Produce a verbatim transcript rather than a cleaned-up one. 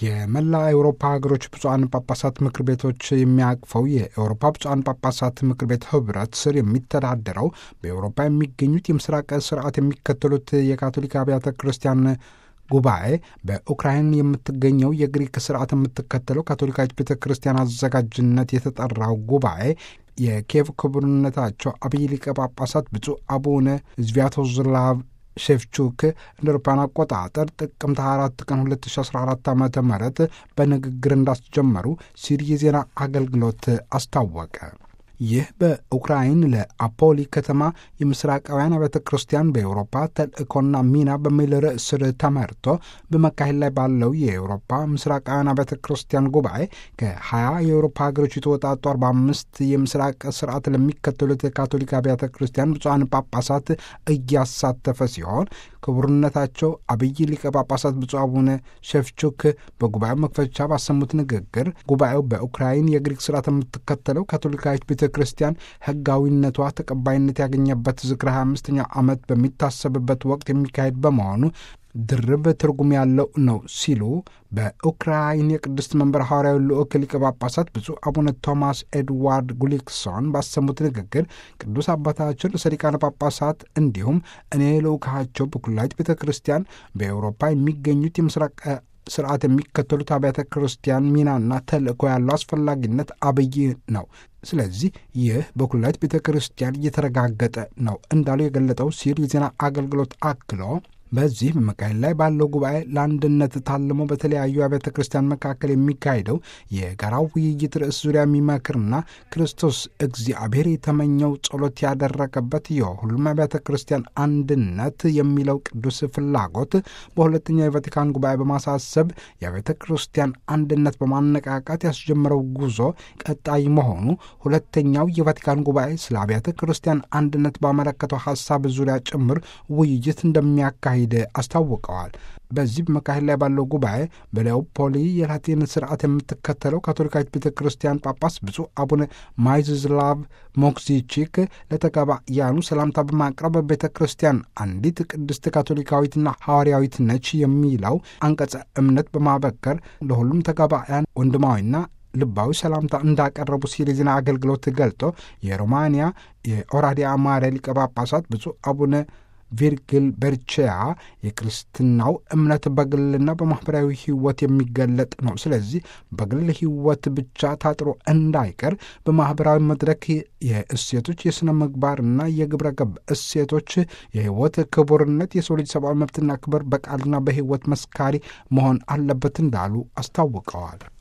የመላ አውሮፓ ሀገሮች ብፁዓን ጳጳሳት ምክር ቤቶች የሚያቅፈው የአውሮፓ ብፁዓን ጳጳሳት ምክር ቤት ህብረት ስር የሚተዳደረው በአውሮፓ የሚገኙት የምስራቅ ስርዓት የሚከተሉት የካቶሊክ አብያተ ክርስቲያን ጉባኤ በኡክራይን የምትገኘው የግሪክ ስርዓት የምትከተለው ካቶሊካዊት ቤተ ክርስቲያን አዘጋጅነት የተጠራው ጉባኤ የኪየቭ ክቡርነታቸው አብይ ሊቀ ጳጳሳት ብፁዕ አቡነ ዝቪያቶስላቭ ሼፍቹክ እንደ አውሮፓውያን አቆጣጠር ጥቅምት ሃያ አራት ቀን ሁለት ሺህ አስራ አራት ዓመተ ምህረት በንግግር እንዳስጀመሩ ሲሪ የዜና አገልግሎት አስታወቀ። ይህ በኡክራይን ለአፖሊ ከተማ የምስራቃውያን አብያተ ክርስቲያን በአውሮፓ ተልእኮና ሚና በሚል ርዕስ ስር ተመርቶ በመካሄድ ላይ ባለው የአውሮፓ ምስራቃውያን አብያተ ክርስቲያን ጉባኤ ከሀያ የአውሮፓ ሀገሮች የተወጣጡ አርባ አምስት የምስራቅ ስርዓት ለሚከተሉት የካቶሊክ አብያተ ክርስቲያን ብፁዓን ጳጳሳት እያሳተፈ ሲሆን ክቡርነታቸው አብይ ሊቀ ጳጳሳት ብፁዕ አቡነ ሼፍቹክ በጉባኤው መክፈቻ ባሰሙት ንግግር ጉባኤው በኡክራይን የግሪክ ስርዓት የምትከተለው ካቶሊካዊት ቤተ ክርስቲያን ሕጋዊነቷ ተቀባይነት ያገኘበት ዝክረ ሃያ አምስተኛው ዓመት በሚታሰብበት ወቅት የሚካሄድ በመሆኑ ድርብ ትርጉም ያለው ነው ሲሉ በኡክራይን የቅድስት መንበር ሐዋርያዊ ልዑክ ሊቀ ጳጳሳት ብፁዕ አቡነ ቶማስ ኤድዋርድ ጉሊክሶን ባሰሙት ንግግር ቅዱስ አባታችን ርዕሰ ሊቃነ ጳጳሳት እንዲሁም እኔ ልዑካቸው በኩላዊት ቤተ ክርስቲያን በአውሮፓ የሚገኙት የምስራቅ ስርዓት የሚከተሉት አብያተ ክርስቲያን ሚናና ተልእኮ ያለው አስፈላጊነት አብይ ነው። ስለዚህ ይህ በኩላዊት ቤተ ክርስቲያን እየተረጋገጠ ነው እንዳሉ የገለጠው ሲል የዜና አገልግሎት አክሎ በዚህ በመካሄድ ላይ ባለው ጉባኤ ለአንድነት ታልሞ በተለያዩ አብያተ ክርስቲያን መካከል የሚካሄደው የጋራው ውይይት ርዕስ ዙሪያ የሚመክርና ክርስቶስ እግዚአብሔር የተመኘው ጸሎት ያደረገበት የሁሉም አብያተ ክርስቲያን አንድነት የሚለው ቅዱስ ፍላጎት በሁለተኛው የቫቲካን ጉባኤ በማሳሰብ የአብያተ ክርስቲያን አንድነት በማነቃቃት ያስጀመረው ጉዞ ቀጣይ መሆኑ ሁለተኛው የቫቲካን ጉባኤ ስለ አብያተ ክርስቲያን አንድነት ባመለከተው ሐሳብ ዙሪያ ጭምር ውይይት እንደሚያካሂድ አስታውቀዋል። በዚህ በመካሄድ ላይ ባለው ጉባኤ በሌኦፖሊ የላቲን ስርዓት የምትከተለው ካቶሊካዊት ቤተ ክርስቲያን ጳጳስ ብፁዕ አቡነ ማይዝላቭ ሞክዚቺክ ለተጋባያኑ ሰላምታ በማቅረብ ቤተ ክርስቲያን አንዲት ቅድስት ካቶሊካዊትና ሐዋርያዊት ነች የሚለው አንቀጸ እምነት በማበከር ለሁሉም ተጋባያን ወንድማዊና ልባዊ ሰላምታ እንዳቀረቡ ሲል የዜና አገልግሎት ገልጦ የሮማንያ የኦራዲያ አማረ ሊቀ ጳጳሳት ብፁዕ አቡነ ቪርግል በርቼያ የክርስትናው እምነት በግልና በማኅበራዊ ሕይወት የሚገለጥ ነው። ስለዚህ በግል ሕይወት ብቻ ታጥሮ እንዳይቀር በማኅበራዊ መድረክ የእሴቶች የሥነ ምግባርና የግብረ ገብ እሴቶች የሕይወት ክቡርነት፣ የሰው ልጅ ሰብአዊ መብትና ክብር በቃልና በሕይወት መስካሪ መሆን አለበት እንዳሉ አስታውቀዋል።